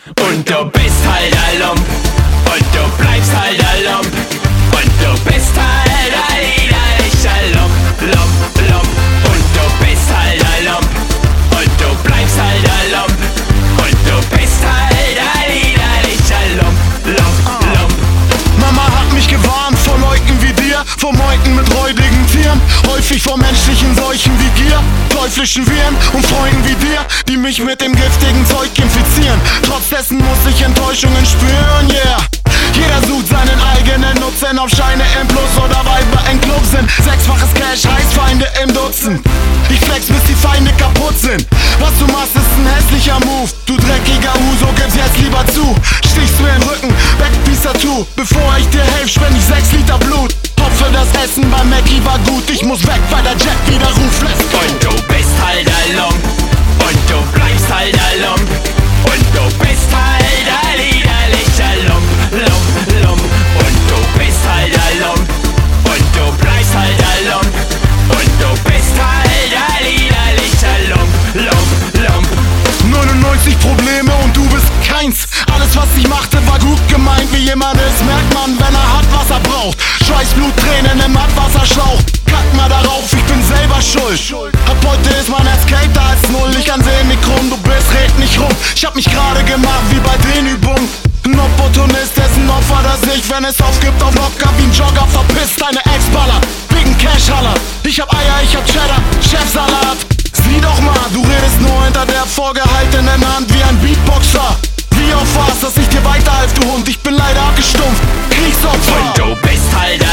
Und du bist halt ein Lump. Und du bleibst halt ein Lump. Und du bist halt ein liederlicher Lump, Lump, Lump. Und du bist halt ein Lump. Und du bleibst halt ein Lump. Und du bist halt ein liederlicher Lump, Lump, Lump. Mama hat mich gewarnt vor Leuten wie dir, vor Meuten mit räudigen Tieren, häufig vor menschlichen Seuchen wie Gier, teuflischen Viren und Freunden wie dir, die mich mit dem giftigen Zeug infizieren. Trotz dessen muss ich Enttäuschungen spüren, yeah. Jeder sucht seinen eigenen Nutzen, ob Scheine im Plus oder Weiber im Club sind. Sechsfaches Cash heißt Feinde im Dutzend. Ich flex, bis die Feinde kaputt sind. Was du machst, ist ein hässlicher Move. Du dreckiger Huso, gib's jetzt lieber zu. Stichst du in den Rücken, weg Tattoo. Bevor ich dir helf, spend ich 6 Liter Blut. Hoffe, das Essen bei Mackie war gut. Ich muss weg, weil der Jet wieder ruft. Let's go. Und du bist halt ein Lump. Und du bleibst halt ein Lump. Und du bist halt ein liederlicher Lump, Lump, Lump. Und du bist halt ein Lump. Und du bleibst halt ein Lump. Und du bist halt ein liederlicher Lump, Lump, Lump. 99 Probleme und du bist keins. Alles, was ich machte, war gut gemeint. Wie jemand ist, merkt man, wenn er hat, was er braucht. Schweißblut, Tränen im Abwasserschlauch. Kack mal darauf, ich bin selber schuld. Ab heute ist mein Herz kälter als null. Ich anseh mich krumm, du bist, red nicht rum. Ich hab mich gerade gemacht wie bei den Übungen. Ein Opportunist, dessen Opfer, das ich, wenn es aufgibt, auf locker wie ein Jogger. Verpisst deine Ex-Baller, wegen Cash-Haller. Ich hab Eier, ich hab Cheddar, Chefsalat. Sieh doch mal, du redest nur hinter der vorgehaltenen Hand wie ein Beatboxer. Wie oft war's, dass ich dir weiterhelf, du Hund? Ich bin leider abgestumpft, Kriegsopfer. Und du bist halt